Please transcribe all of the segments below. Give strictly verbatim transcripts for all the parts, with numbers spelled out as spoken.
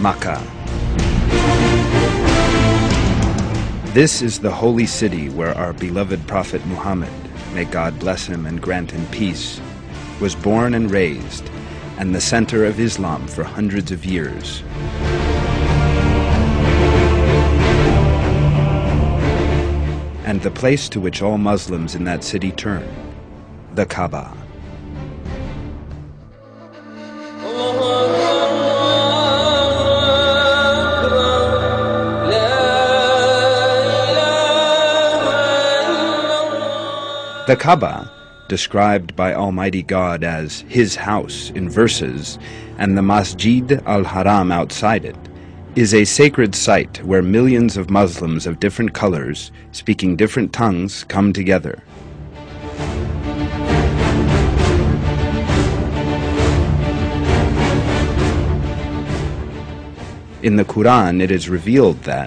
Makkah. This is the holy city where our beloved Prophet Muhammad, may God bless him and grant him peace, was born and raised, and the center of Islam for hundreds of years. And the place to which all Muslims in that city turn, the Kaaba. The Kaaba, described by Almighty God as His house in verses, and the Masjid al-Haram outside it, is a sacred site where millions of Muslims of different colors, speaking different tongues, come together. In the Quran, it is revealed that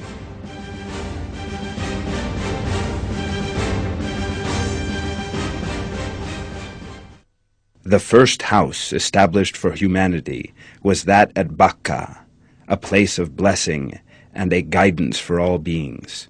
the first house established for humanity was that at Bakka, a place of blessing and a guidance for all beings.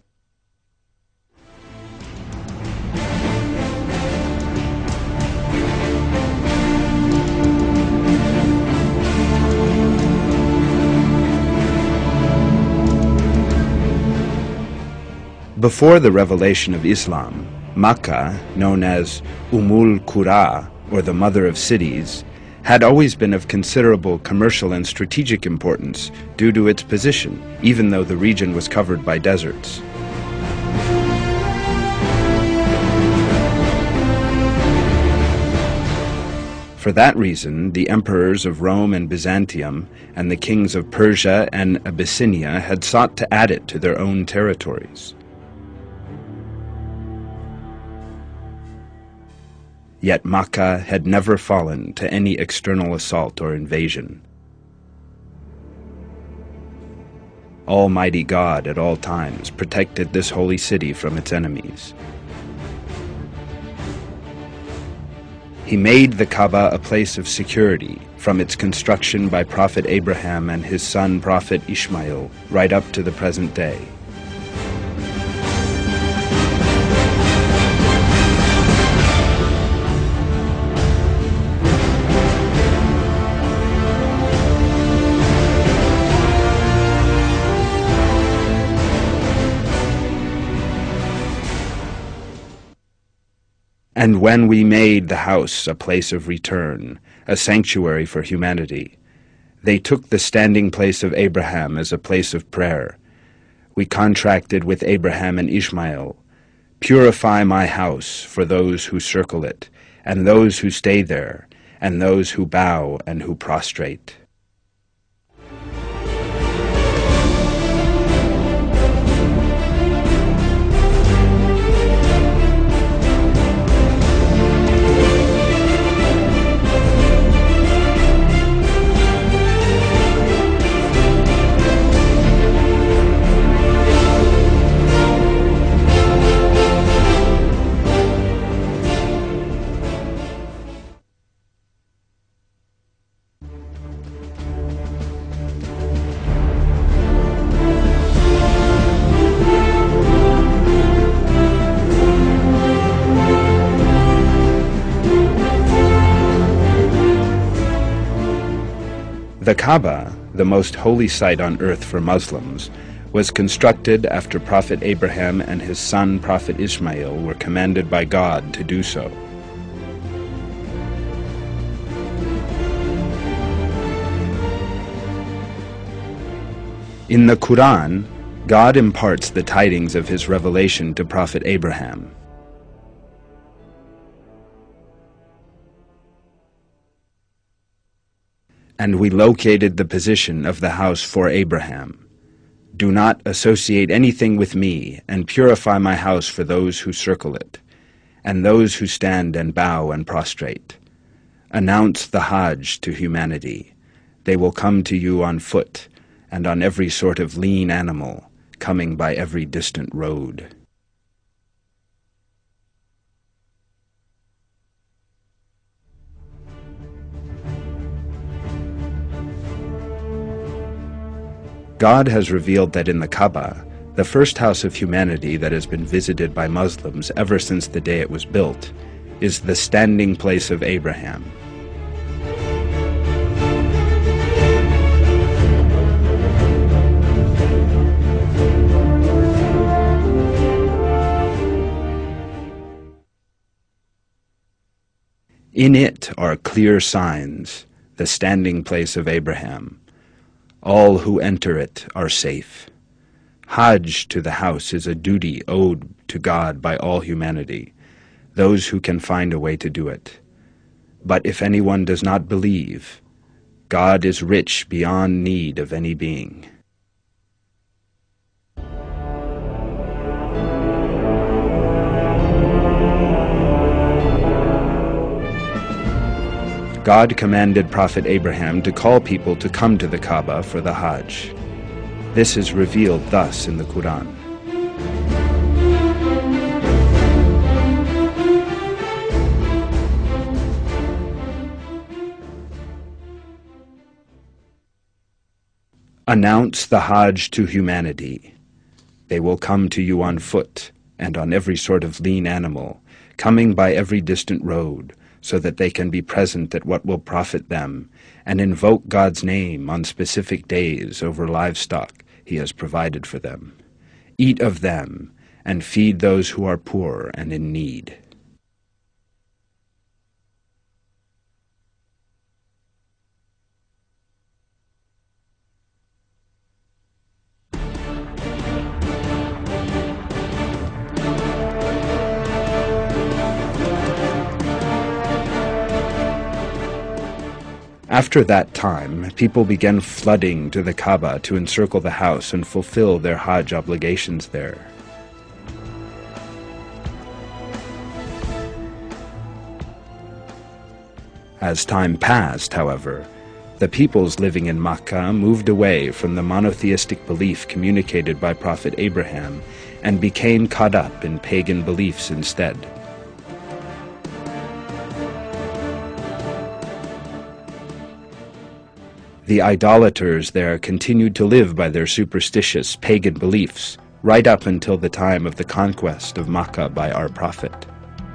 Before the revelation of Islam, Makkah, known as Umul Qura, or the Mother of Cities, had always been of considerable commercial and strategic importance due to its position, even though the region was covered by deserts. For that reason, the emperors of Rome and Byzantium and the kings of Persia and Abyssinia had sought to add it to their own territories. Yet Makkah had never fallen to any external assault or invasion. Almighty God at all times protected this holy city from its enemies. He made the Kaaba a place of security from its construction by Prophet Abraham and his son Prophet Ishmael right up to the present day. And when we made the house a place of return, a sanctuary for humanity, they took the standing place of Abraham as a place of prayer. We contracted with Abraham and Ishmael, "Purify my house for those who circle it, and those who stay there, and those who bow and who prostrate." The Kaaba, the most holy site on earth for Muslims, was constructed after Prophet Abraham and his son Prophet Ishmael were commanded by God to do so. In the Quran, God imparts the tidings of his revelation to Prophet Abraham. And we located the position of the house for Abraham. Do not associate anything with me, and purify my house for those who circle it, and those who stand and bow and prostrate. Announce the Hajj to humanity. They will come to you on foot, and on every sort of lean animal, coming by every distant road. God has revealed that in the Kaaba, the first house of humanity that has been visited by Muslims ever since the day it was built, is the standing place of Abraham. In it are clear signs, the standing place of Abraham. All who enter it are safe. Hajj to the house is a duty owed to God by all humanity, those who can find a way to do it. But if anyone does not believe, God is rich beyond need of any being. God commanded Prophet Abraham to call people to come to the Kaaba for the Hajj. This is revealed thus in the Quran. Announce the Hajj to humanity. They will come to you on foot and on every sort of lean animal, coming by every distant road, so that they can be present at what will profit them, and invoke God's name on specific days over livestock He has provided for them. Eat of them, and feed those who are poor and in need. After that time, people began flooding to the Kaaba to encircle the house and fulfill their Hajj obligations there. As time passed, however, the peoples living in Makkah moved away from the monotheistic belief communicated by Prophet Abraham and became caught up in pagan beliefs instead. The idolaters there continued to live by their superstitious pagan beliefs right up until the time of the conquest of Makkah by our prophet.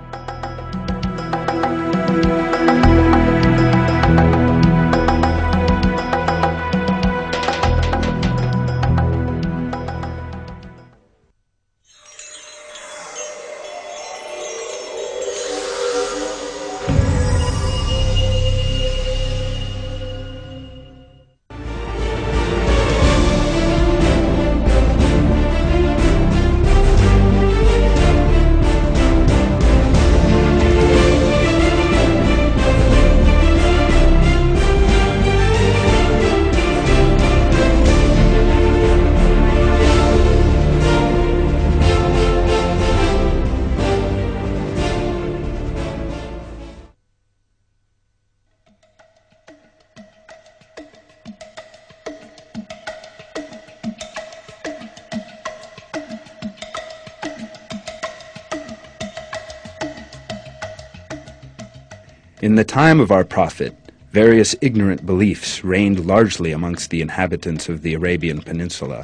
In the time of our prophet, various ignorant beliefs reigned largely amongst the inhabitants of the Arabian Peninsula.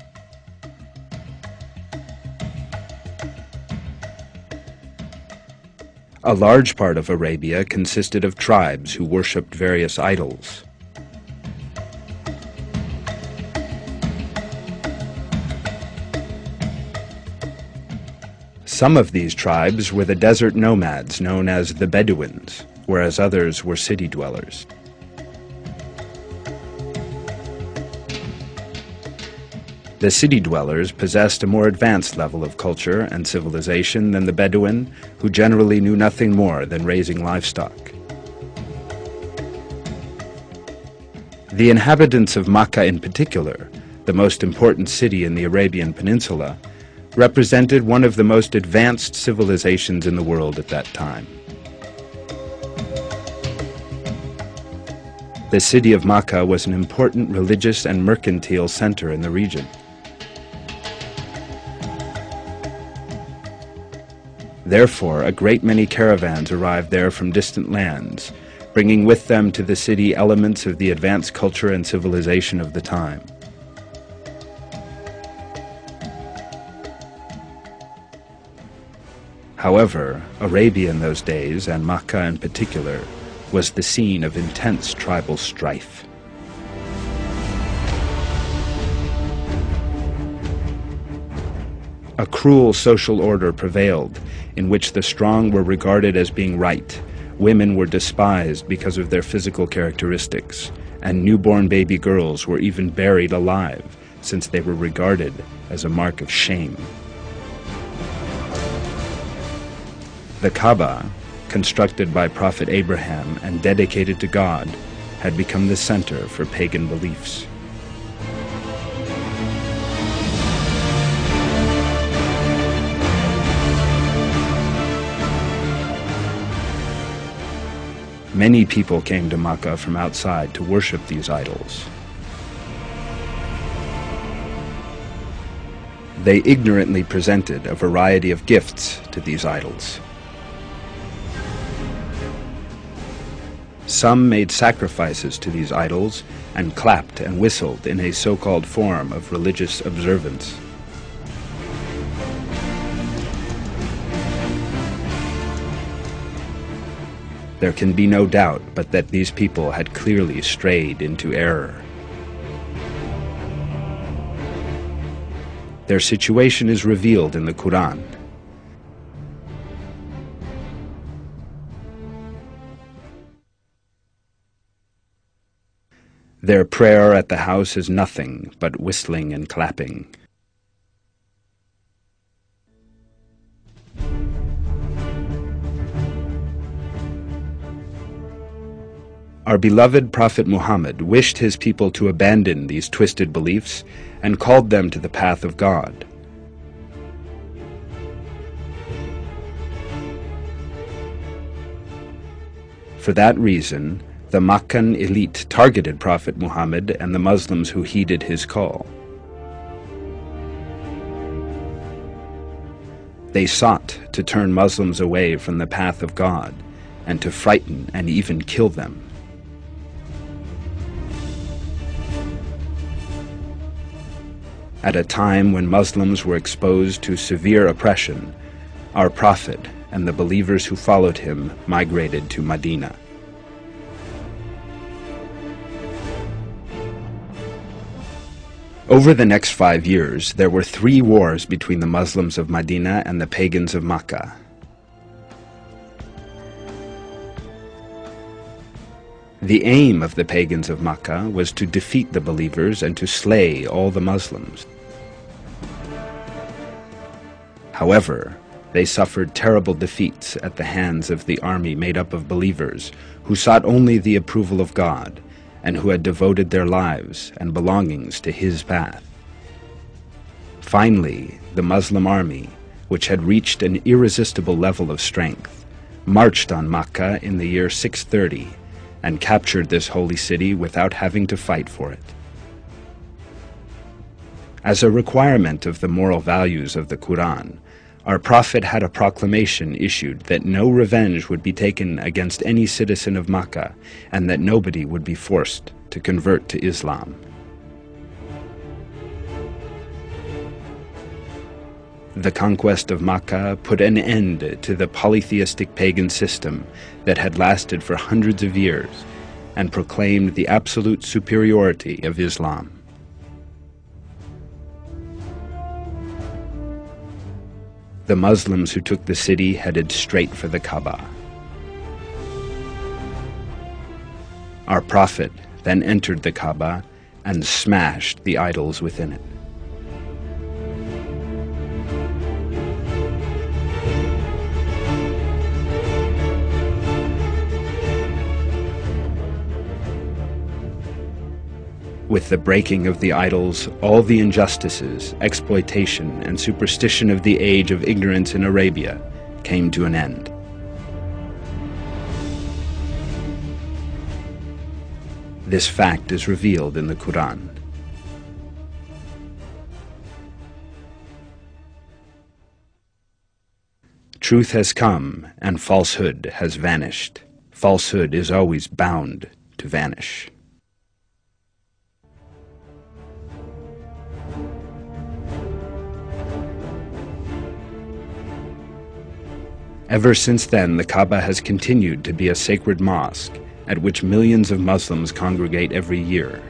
A large part of Arabia consisted of tribes who worshipped various idols. Some of these tribes were the desert nomads known as the Bedouins, whereas others were city dwellers. The city dwellers possessed a more advanced level of culture and civilization than the Bedouin, who generally knew nothing more than raising livestock. The inhabitants of Makkah in particular, the most important city in the Arabian Peninsula, represented one of the most advanced civilizations in the world at that time. The city of Makkah was an important religious and mercantile center in the region. Therefore, a great many caravans arrived there from distant lands, bringing with them to the city elements of the advanced culture and civilization of the time. However, Arabia in those days, and Makkah in particular, was the scene of intense tribal strife. A cruel social order prevailed, in which the strong were regarded as being right, women were despised because of their physical characteristics, and newborn baby girls were even buried alive, since they were regarded as a mark of shame. The Kaaba, constructed by Prophet Abraham and dedicated to God, had become the center for pagan beliefs. Many people came to Makkah from outside to worship these idols. They ignorantly presented a variety of gifts to these idols. Some made sacrifices to these idols and clapped and whistled in a so-called form of religious observance. There can be no doubt but that these people had clearly strayed into error. Their situation is revealed in the Quran. Their prayer at the house is nothing but whistling and clapping. Our beloved Prophet Muhammad wished his people to abandon these twisted beliefs and called them to the path of God. For that reason, the Makkan elite targeted Prophet Muhammad and the Muslims who heeded his call. They sought to turn Muslims away from the path of God and to frighten and even kill them. At a time when Muslims were exposed to severe oppression, our Prophet and the believers who followed him migrated to Medina. Over the next five years, there were three wars between the Muslims of Medina and the pagans of Makkah. The aim of the pagans of Makkah was to defeat the believers and to slay all the Muslims. However, they suffered terrible defeats at the hands of the army made up of believers who sought only the approval of God and who had devoted their lives and belongings to His path. Finally, the Muslim army, which had reached an irresistible level of strength, marched on Makkah in the year six thirty and captured this holy city without having to fight for it. As a requirement of the moral values of the Quran, our Prophet had a proclamation issued that no revenge would be taken against any citizen of Makkah and that nobody would be forced to convert to Islam. The conquest of Makkah put an end to the polytheistic pagan system that had lasted for hundreds of years and proclaimed the absolute superiority of Islam. The Muslims who took the city headed straight for the Kaaba. Our Prophet then entered the Kaaba and smashed the idols within it. With the breaking of the idols, all the injustices, exploitation, and superstition of the age of ignorance in Arabia came to an end. This fact is revealed in the Quran. Truth has come and falsehood has vanished. Falsehood is always bound to vanish. Ever since then, the Kaaba has continued to be a sacred mosque at which millions of Muslims congregate every year.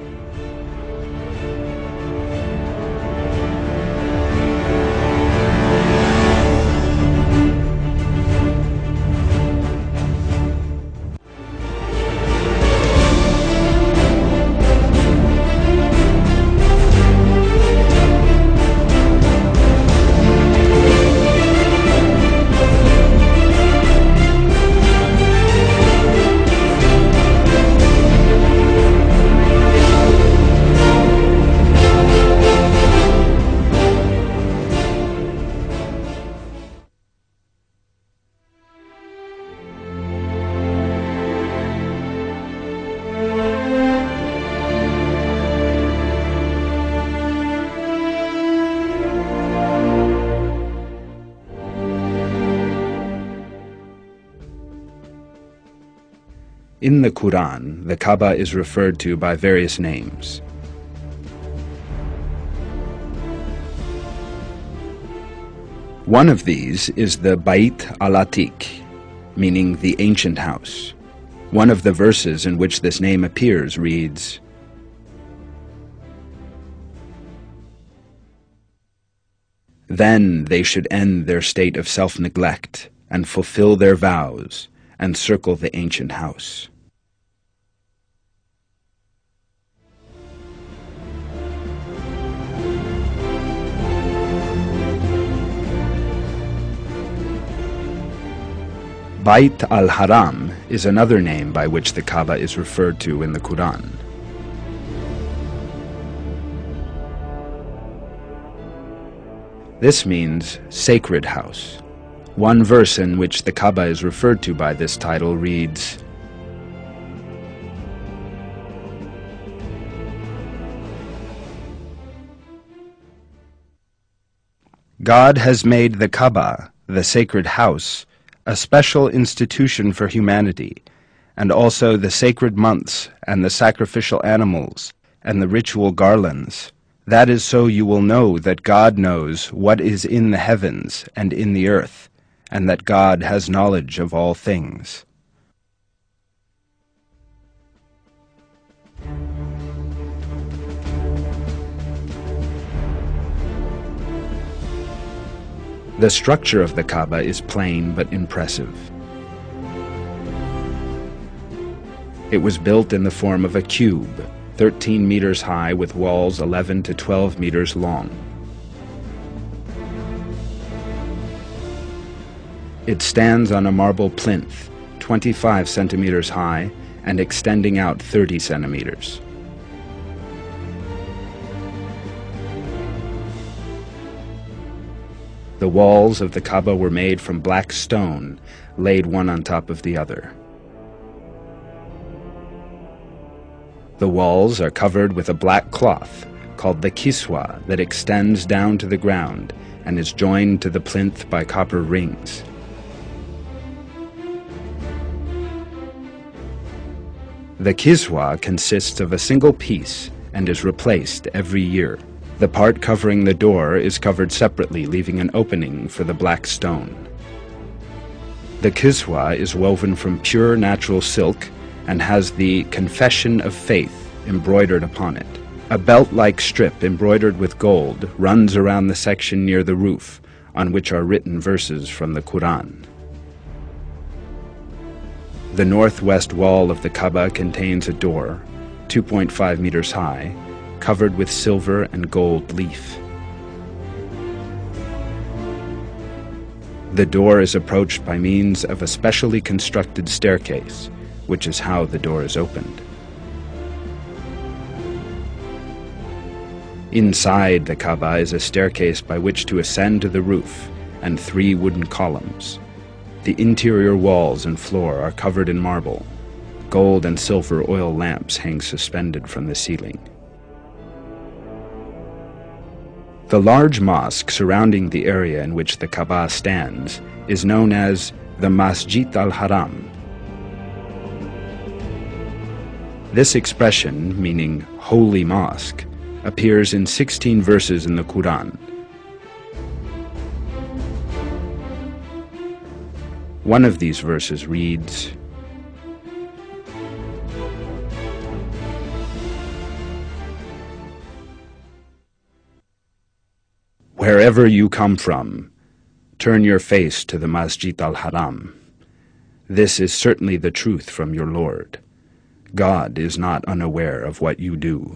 In the Quran, the Kaaba is referred to by various names. One of these is the Bayt al-Atiq, meaning the ancient house. One of the verses in which this name appears reads, "Then they should end their state of self-neglect and fulfill their vows and circle the ancient house." Bayt al-Haram is another name by which the Kaaba is referred to in the Quran. This means sacred house. One verse in which the Kaaba is referred to by this title reads, "God has made the Kaaba, the sacred house, a special institution for humanity, and also the sacred months and the sacrificial animals and the ritual garlands. That is so you will know that God knows what is in the heavens and in the earth, and that God has knowledge of all things." The structure of the Kaaba is plain but impressive. It was built in the form of a cube, thirteen meters high with walls eleven to twelve meters long. It stands on a marble plinth, twenty-five centimeters high and extending out thirty centimeters. The walls of the Kaaba were made from black stone, laid one on top of the other. The walls are covered with a black cloth called the kiswa that extends down to the ground and is joined to the plinth by copper rings. The kiswa consists of a single piece and is replaced every year. The part covering the door is covered separately, leaving an opening for the black stone. The kiswa is woven from pure natural silk and has the Confession of Faith embroidered upon it. A belt-like strip embroidered with gold runs around the section near the roof, on which are written verses from the Quran. The northwest wall of the Kaaba contains a door, two point five meters high, covered with silver and gold leaf. The door is approached by means of a specially constructed staircase, which is how the door is opened. Inside the Kaaba is a staircase by which to ascend to the roof and three wooden columns. The interior walls and floor are covered in marble. Gold and silver oil lamps hang suspended from the ceiling. The large mosque surrounding the area in which the Kaaba stands is known as the Masjid al-Haram. This expression, meaning holy mosque, appears in sixteen verses in the Quran. One of these verses reads, "Wherever you come from, turn your face to the Masjid al-Haram. This is certainly the truth from your Lord. God is not unaware of what you do."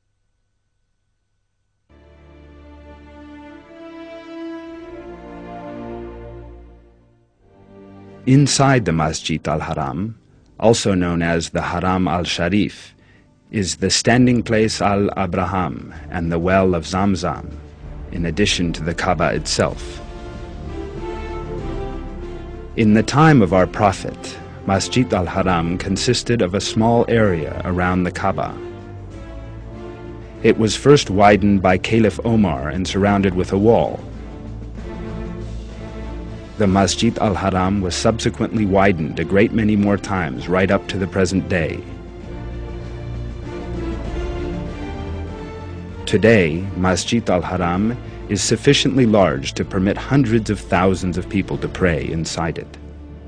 Inside the Masjid al-Haram, also known as the Haram al-Sharif, is the standing place al-Abraham and the well of Zamzam, in addition to the Kaaba itself. In the time of our Prophet, Masjid al-Haram consisted of a small area around the Kaaba. It was first widened by Caliph Omar and surrounded with a wall. The Masjid al-Haram was subsequently widened a great many more times right up to the present day. Today, Masjid al-Haram is sufficiently large to permit hundreds of thousands of people to pray inside it.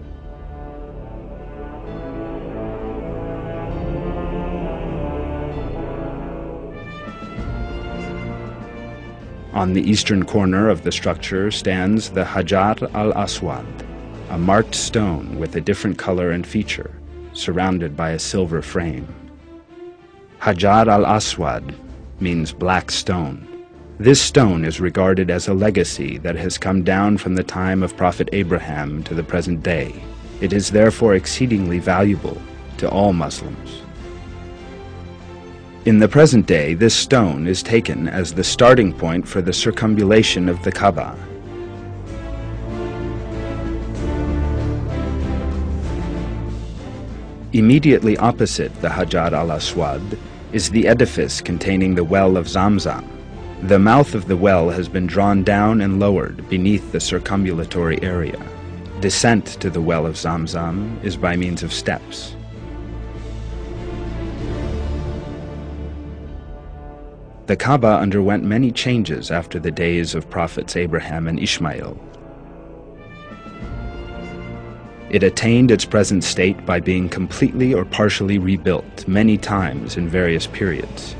On the eastern corner of the structure stands the Hajar al-Aswad, a marked stone with a different color and feature, surrounded by a silver frame. Hajar al-Aswad means black stone. This stone is regarded as a legacy that has come down from the time of Prophet Abraham to the present day. It is therefore exceedingly valuable to all Muslims. In the present day, this stone is taken as the starting point for the circumambulation of the Kaaba. Immediately opposite the Hajar al-Aswad is the edifice containing the well of Zamzam. The mouth of the well has been drawn down and lowered beneath the circumambulatory area. Descent to the well of Zamzam is by means of steps. The Kaaba underwent many changes after the days of Prophets Abraham and Ishmael. It attained its present state by being completely or partially rebuilt many times in various periods.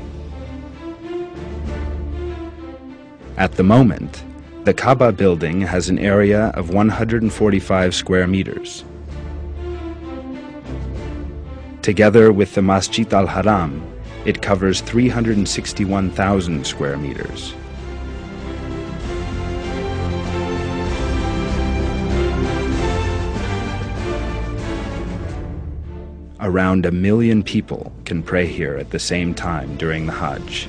At the moment, the Kaaba building has an area of one hundred forty-five square meters. Together with the Masjid al-Haram, it covers three hundred sixty-one thousand square meters. Around a million people can pray here at the same time during the Hajj.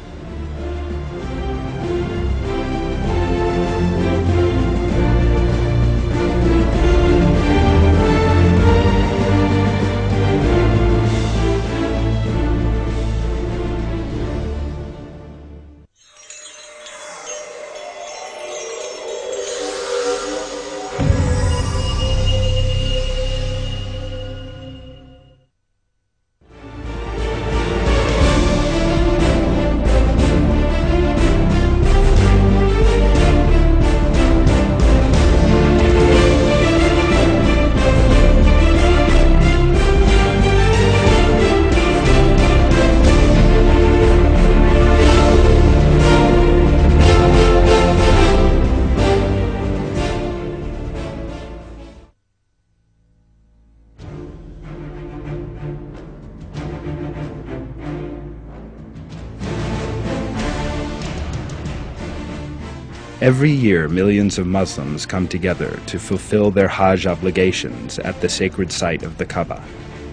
Every year, millions of Muslims come together to fulfill their Hajj obligations at the sacred site of the Kaaba.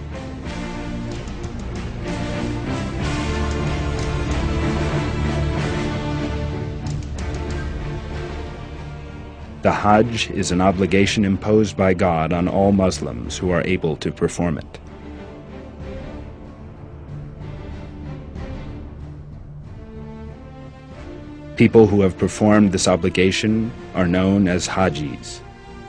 The Hajj is an obligation imposed by God on all Muslims who are able to perform it. People who have performed this obligation are known as Hajis.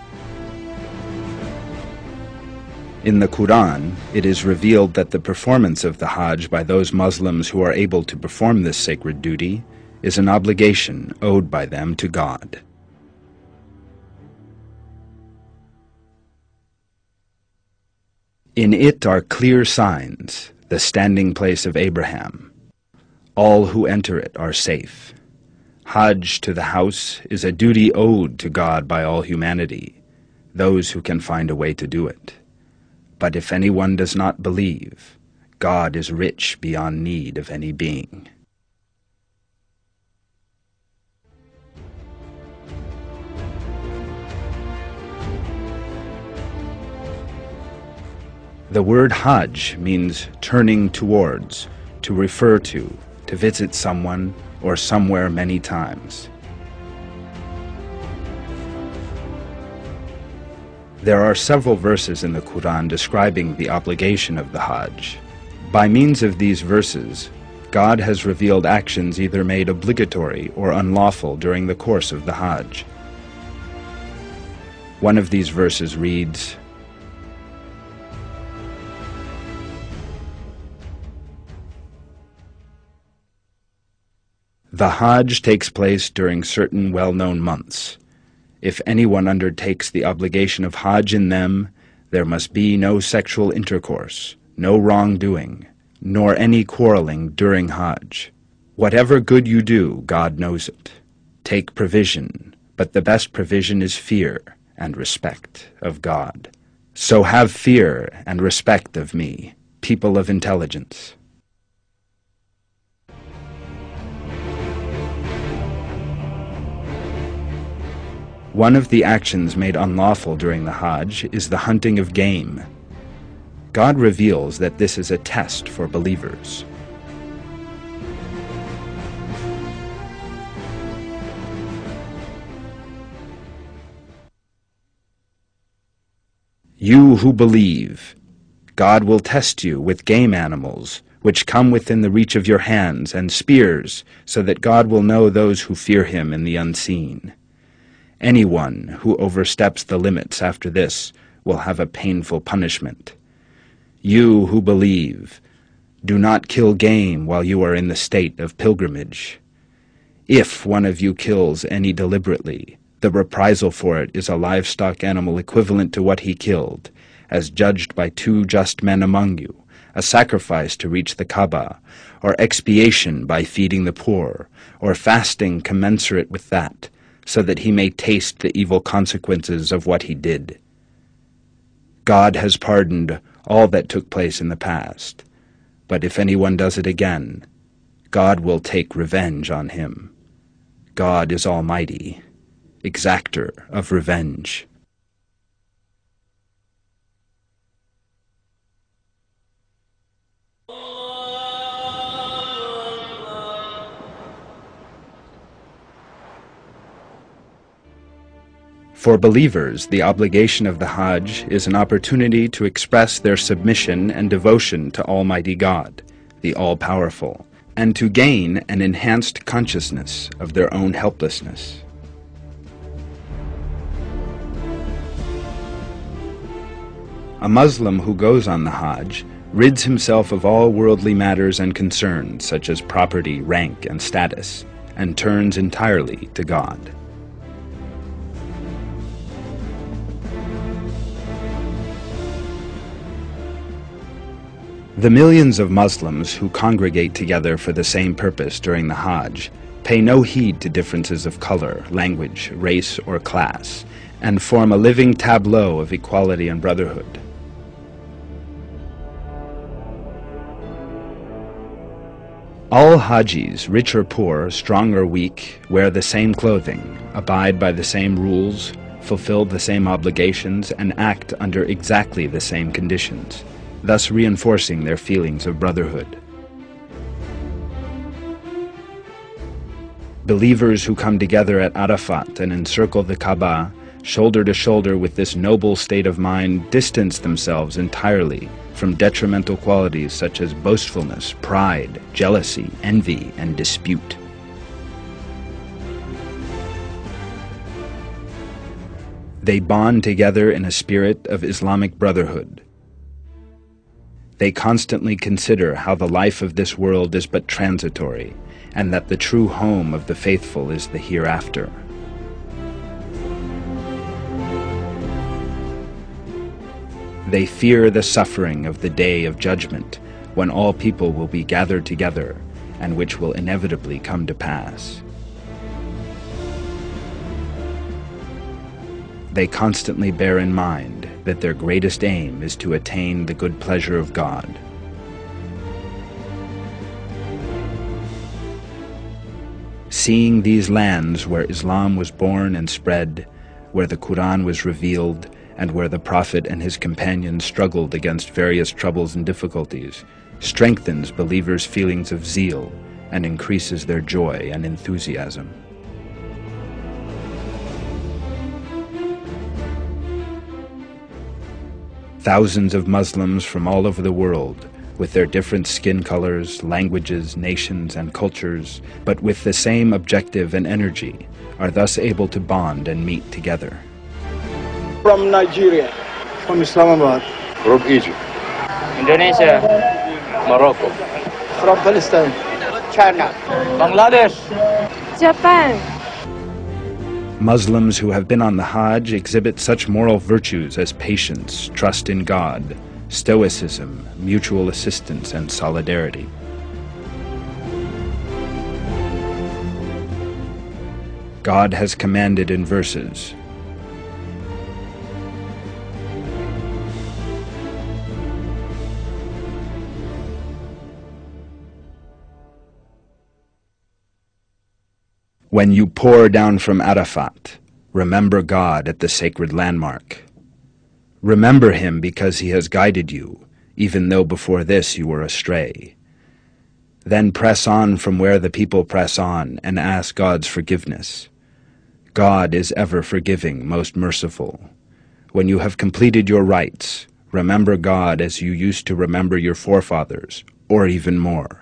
In the Quran, it is revealed that the performance of the Hajj by those Muslims who are able to perform this sacred duty is an obligation owed by them to God. In it are clear signs, the standing place of Abraham. All who enter it are safe. Hajj to the house is a duty owed to God by all humanity, those who can find a way to do it. But if anyone does not believe, God is rich beyond need of any being. The word Hajj means turning towards, to refer to, to visit someone or somewhere many times. There are several verses in the Quran describing the obligation of the Hajj. By means of these verses, God has revealed actions either made obligatory or unlawful during the course of the Hajj. One of these verses reads, "The Hajj takes place during certain well-known months. If anyone undertakes the obligation of Hajj in them, there must be no sexual intercourse, no wrongdoing, nor any quarreling during Hajj. Whatever good you do, God knows it. Take provision, but the best provision is fear and respect of God. So have fear and respect of me, people of intelligence." One of the actions made unlawful during the Hajj is the hunting of game. God reveals that this is a test for believers. You who believe, God will test you with game animals, which come within the reach of your hands, and spears, so that God will know those who fear him in the unseen. Anyone who oversteps the limits after this will have a painful punishment. You who believe, do not kill game while you are in the state of pilgrimage. If one of you kills any deliberately, the reprisal for it is a livestock animal equivalent to what he killed, as judged by two just men among you, a sacrifice to reach the Kaaba, or expiation by feeding the poor, or fasting commensurate with that, so that he may taste the evil consequences of what he did. God has pardoned all that took place in the past, but if anyone does it again, God will take revenge on him. God is almighty, exactor of revenge. For believers, the obligation of the Hajj is an opportunity to express their submission and devotion to Almighty God, the All-Powerful, and to gain an enhanced consciousness of their own helplessness. A Muslim who goes on the Hajj rids himself of all worldly matters and concerns such as property, rank, and status, and turns entirely to God. The millions of Muslims who congregate together for the same purpose during the Hajj pay no heed to differences of color, language, race, or class, and form a living tableau of equality and brotherhood. All Hajis, rich or poor, strong or weak, wear the same clothing, abide by the same rules, fulfill the same obligations, and act under exactly the same conditions, thus reinforcing their feelings of brotherhood. Believers who come together at Arafat and encircle the Kaaba, shoulder to shoulder with this noble state of mind, distance themselves entirely from detrimental qualities such as boastfulness, pride, jealousy, envy, and dispute. They bond together in a spirit of Islamic brotherhood. They constantly consider how the life of this world is but transitory, and that the true home of the faithful is the hereafter. They fear the suffering of the day of judgment, when all people will be gathered together, and which will inevitably come to pass. They constantly bear in mind that their greatest aim is to attain the good pleasure of God. Seeing these lands where Islam was born and spread, where the Quran was revealed, and where the Prophet and his companions struggled against various troubles and difficulties, strengthens believers' feelings of zeal and increases their joy and enthusiasm. Thousands of Muslims from all over the world, with their different skin colors, languages, nations, and cultures, but with the same objective and energy, are thus able to bond and meet together. From Nigeria. From Islamabad. From Egypt. Indonesia. Morocco. From Palestine. China. Bangladesh. Japan. Muslims who have been on the Hajj exhibit such moral virtues as patience, trust in God, stoicism, mutual assistance, and solidarity. God has commanded in verses, "When you pour down from Arafat, remember God at the sacred landmark. Remember him because he has guided you, even though before this you were astray. Then press on from where the people press on and ask God's forgiveness. God is ever forgiving, most merciful. When you have completed your rites, remember God as you used to remember your forefathers, or even more."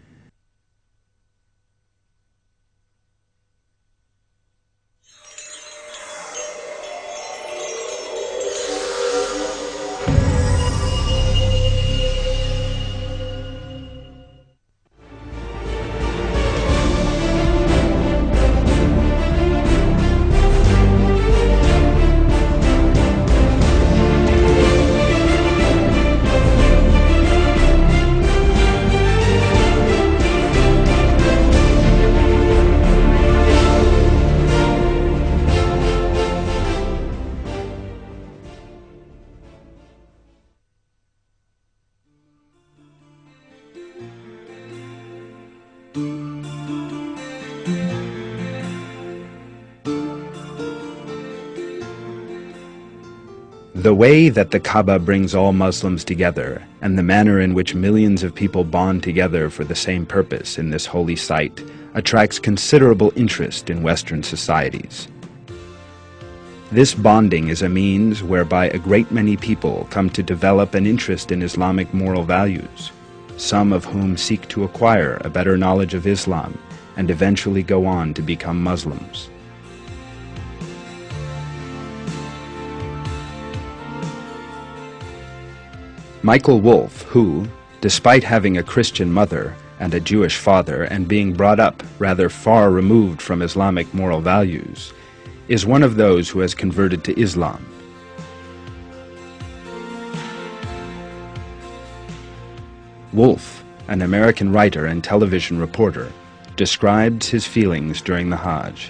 The way that the Kaaba brings all Muslims together, and the manner in which millions of people bond together for the same purpose in this holy site, attracts considerable interest in Western societies. This bonding is a means whereby a great many people come to develop an interest in Islamic moral values, some of whom seek to acquire a better knowledge of Islam and eventually go on to become Muslims. Michael Wolff, who, despite having a Christian mother and a Jewish father and being brought up rather far removed from Islamic moral values, is one of those who has converted to Islam. Wolff, an American writer and television reporter, described his feelings during the Hajj.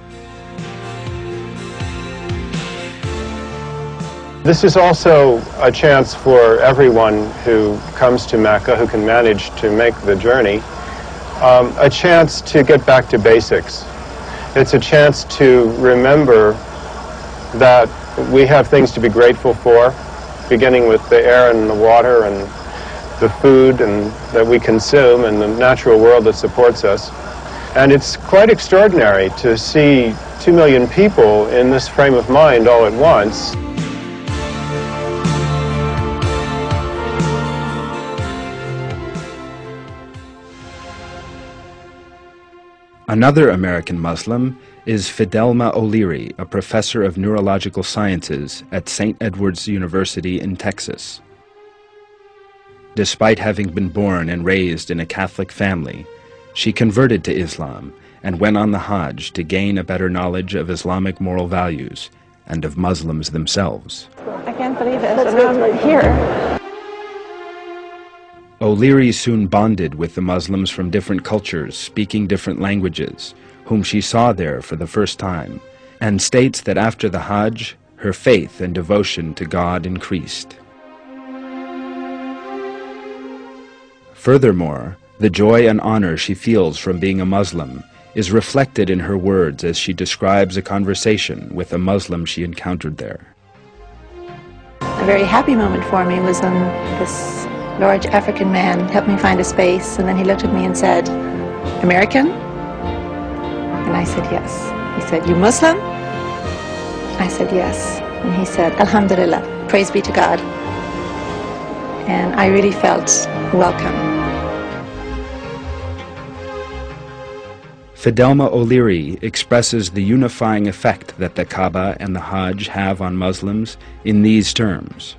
This is also a chance for everyone who comes to Mecca, who can manage to make the journey, um, a chance to get back to basics. It's a chance to remember that we have things to be grateful for, beginning with the air and the water and the food and that we consume and the natural world that supports us. And it's quite extraordinary to see two million people in this frame of mind all at once. Another American Muslim is Fidelma O'Leary, a professor of neurological sciences at Saint Edward's University in Texas. Despite having been born and raised in a Catholic family, she converted to Islam and went on the Hajj to gain a better knowledge of Islamic moral values and of Muslims themselves. I can can't believe it. And I'm here. O'Leary soon bonded with the Muslims from different cultures, speaking different languages, whom she saw there for the first time, and states that after the Hajj, her faith and devotion to God increased. Furthermore, the joy and honor she feels from being a Muslim is reflected in her words as she describes a conversation with a Muslim she encountered there. A very happy moment for me was when this large African man helped me find a space, and then he looked at me and said, "American?" And I said, "Yes." He said, "You Muslim?" I said, "Yes." And he said, "Alhamdulillah, praise be to God." And I really felt welcome. Fidelma O'Leary expresses the unifying effect that the Kaaba and the Hajj have on Muslims in these terms.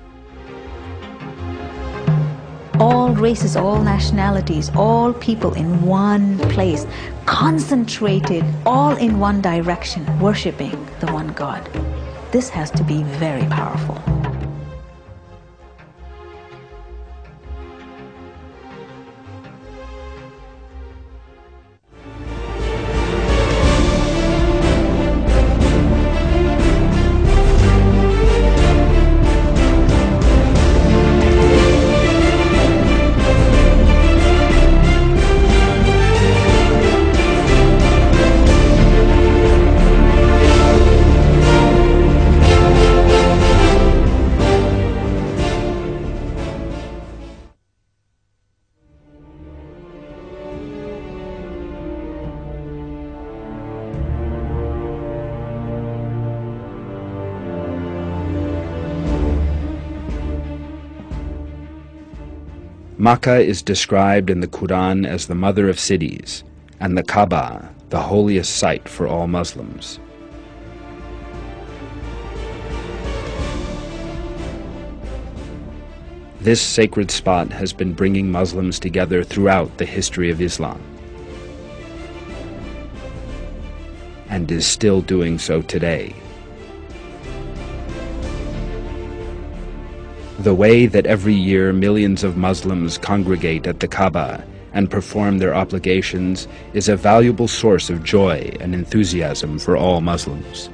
All races, all nationalities, all people in one place, concentrated all in one direction, worshipping the one God. This has to be very powerful. Makkah is described in the Quran as the mother of cities, and the Kaaba, the holiest site for all Muslims. This sacred spot has been bringing Muslims together throughout the history of Islam, and is still doing so today. The way that every year millions of Muslims congregate at the Kaaba and perform their obligations is a valuable source of joy and enthusiasm for all Muslims.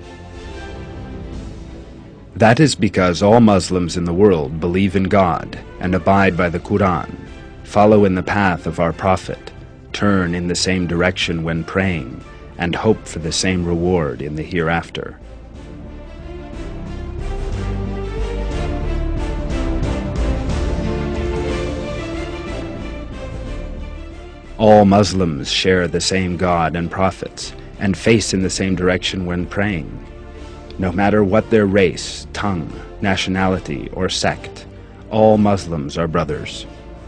That is because all Muslims in the world believe in God and abide by the Quran, follow in the path of our Prophet, turn in the same direction when praying, and hope for the same reward in the hereafter. All Muslims share the same God and prophets and face in the same direction when praying. No matter what their race, tongue, nationality, or sect, all Muslims are brothers.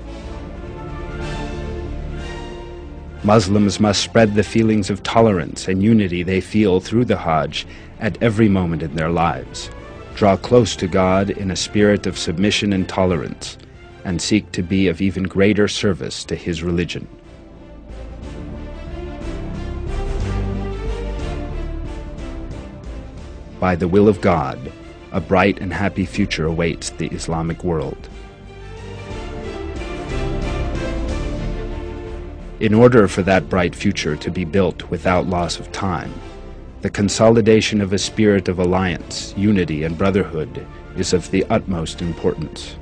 Muslims must spread the feelings of tolerance and unity they feel through the Hajj at every moment in their lives, draw close to God in a spirit of submission and tolerance, and seek to be of even greater service to His religion. By the will of God, a bright and happy future awaits the Islamic world. In order for that bright future to be built without loss of time, the consolidation of a spirit of alliance, unity, and brotherhood is of the utmost importance.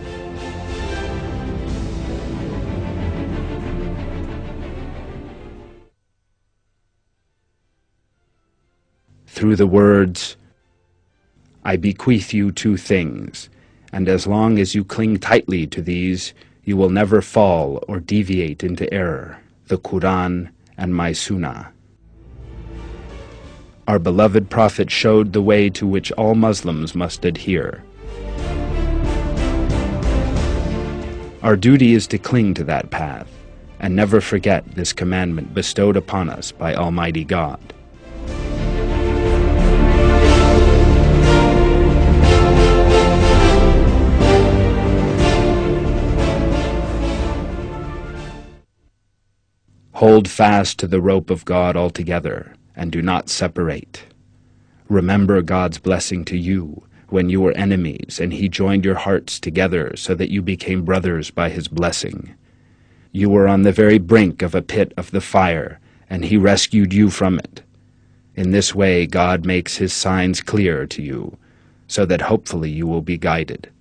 Through the words, "I bequeath you two things, and as long as you cling tightly to these, you will never fall or deviate into error, the Quran and my Sunnah." Our beloved Prophet showed the way to which all Muslims must adhere. Our duty is to cling to that path, and never forget this commandment bestowed upon us by Almighty God. Hold fast to the rope of God altogether, and do not separate. Remember God's blessing to you, when you were enemies, and he joined your hearts together so that you became brothers by his blessing. You were on the very brink of a pit of the fire, and he rescued you from it. In this way God makes his signs clear to you, so that hopefully you will be guided.